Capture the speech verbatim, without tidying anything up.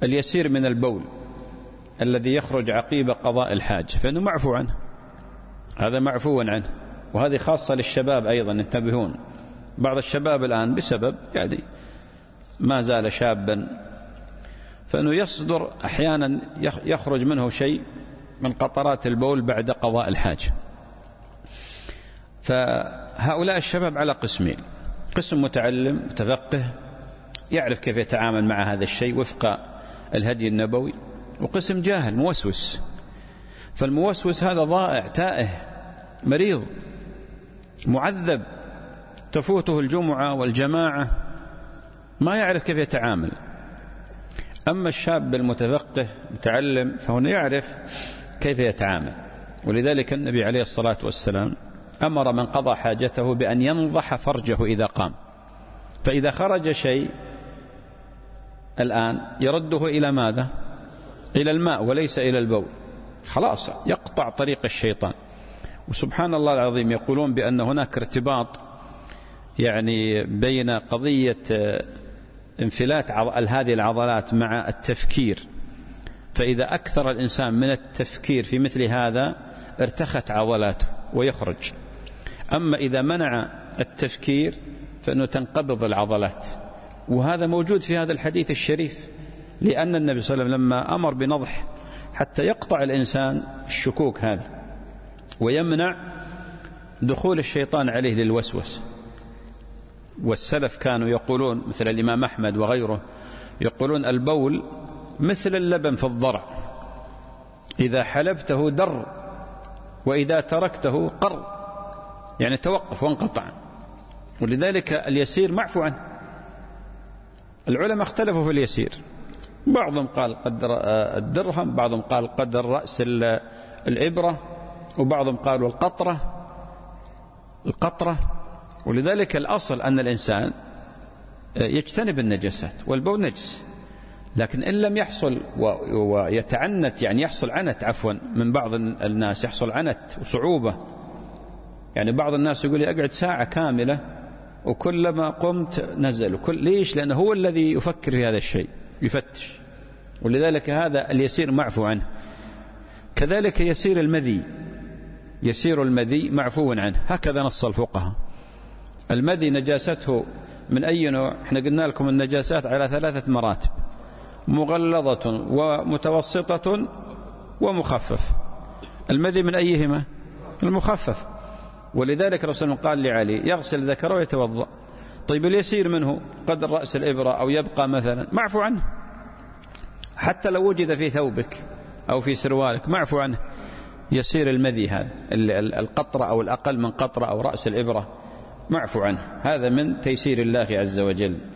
اليسير من البول الذي يخرج عقيب قضاء الحاج فإنه معفو عنه، هذا معفو عنه. وهذه خاصة للشباب أيضا، انتبهون. بعض الشباب الآن بسبب يعني ما زال شابا فإنه يصدر أحيانا يخرج منه شيء من قطرات البول بعد قضاء الحاجة. فهؤلاء الشباب على قسمين: قسم متعلم متفقه يعرف كيف يتعامل مع هذا الشيء وفق الهدي النبوي، وقسم جاهل موسوس. فالموسوس هذا ضائع تائه مريض معذب، تفوته الجمعة والجماعة ما يعرف كيف يتعامل. أما الشاب المتفقه متعلم فهو يعرف كيف يتعامل. ولذلك النبي عليه الصلاة والسلام أمر من قضى حاجته بأن ينضح فرجه إذا قام، فإذا خرج شيء الآن يرده إلى ماذا؟ إلى الماء وليس إلى البول، خلاص يقطع طريق الشيطان. وسبحان الله العظيم يقولون بأن هناك ارتباط يعني بين قضية انفلات هذه العضلات مع التفكير، فإذا أكثر الإنسان من التفكير في مثل هذا ارتخت عضلاته ويخرج. أما إذا منع التفكير فإنه تنقبض العضلات، وهذا موجود في هذا الحديث الشريف، لأن النبي صلى الله عليه وسلم لما أمر بنضح حتى يقطع الإنسان الشكوك هذه ويمنع دخول الشيطان عليه للوسوس. والسلف كانوا يقولون مثل الإمام أحمد وغيره يقولون البول مثل اللبن في الضرع، إذا حلبته در وإذا تركته قر، يعني توقف وانقطع. ولذلك اليسير معفو عنه. العلماء اختلفوا في اليسير، بعضهم قال قدر الدرهم، بعضهم قال قدر رأس الإبرة، وبعضهم قالوا القطرة القطرة. ولذلك الأصل أن الإنسان يجتنب النجاسات، والبول نجس، لكن إن لم يحصل ويتعنت يعني يحصل عنت عفوا من بعض الناس، يحصل عنت وصعوبة. يعني بعض الناس يقول لي أقعد ساعة كاملة وكلما قمت نزل وكل ليش؟ لأنه هو الذي يفكر في هذا الشيء يفتش. ولذلك هذا اليسير معفو عنه. كذلك يسير المذي، يسير المذي معفو عنه، هكذا نص الفقهاء. المذي نجاسته من أي نوع؟ احنا قلنا لكم النجاسات على ثلاثة مراتب: مغلظة ومتوسطة ومخفف. المذي من أيهما؟ المخفف. ولذلك الرسول قال لعلي يغسل ذكره ويتوضأ. طيب اليسير منه قدر رأس الإبرة أو يبقى مثلا معفو عنه، حتى لو وجد في ثوبك أو في سروالك معفو عنه. يسير المذي هذا القطرة أو الأقل من قطرة أو رأس الإبرة معفو عنه، هذا من تيسير الله عز وجل.